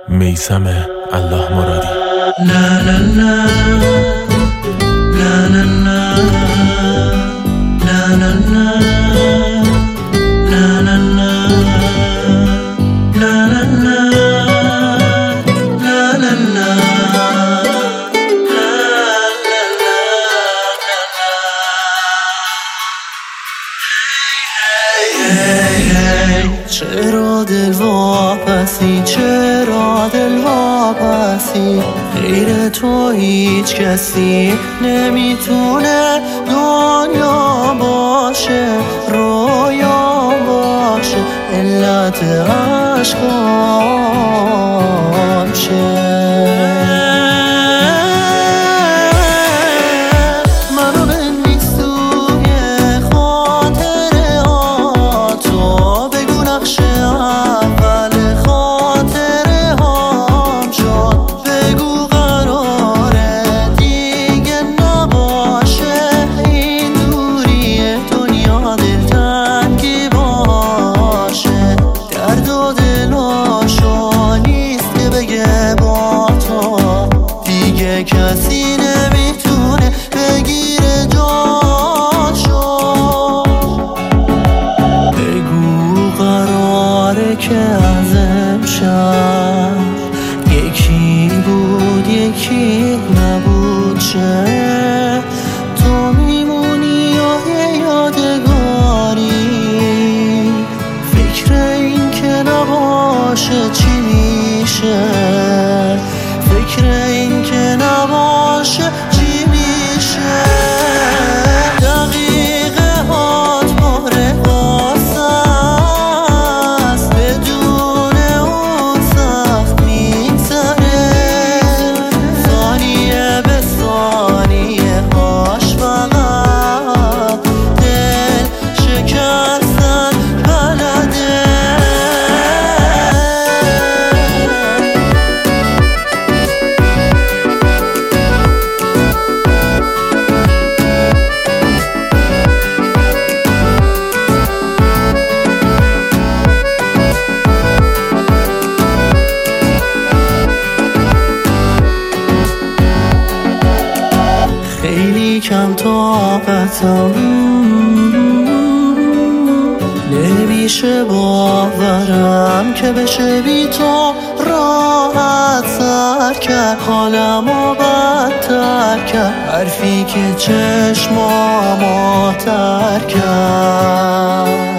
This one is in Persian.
میثم الله مرادی. لا لا لا لا لا لا لا لا لا لا لا لا لا لا. چرا دل واپسی، چرا دل واپسی، غیر تو هیچ کسی نمیتونه دنیا باشه، رویا باشه، علت عشقام شه. کسی نمیتونه بگیره جاشو، بگو قراره که از امشب یکی بود یکی نبود شه. تو میمونی یا یادگاری، فکر این که نباشه چی میشه، فکر این که نباشه چی میشه. دقیقه هات پاره قاسه است، بدون اون سخت میگذره، ثانیه به ثانیه هاش فقط دل شکستن بلده. خیلی کم طاقتم، نمیشه باورم که بشه بی تو راحت سر کرد، حالمو بدتر کرد حرفی که چشمامو تر کرد.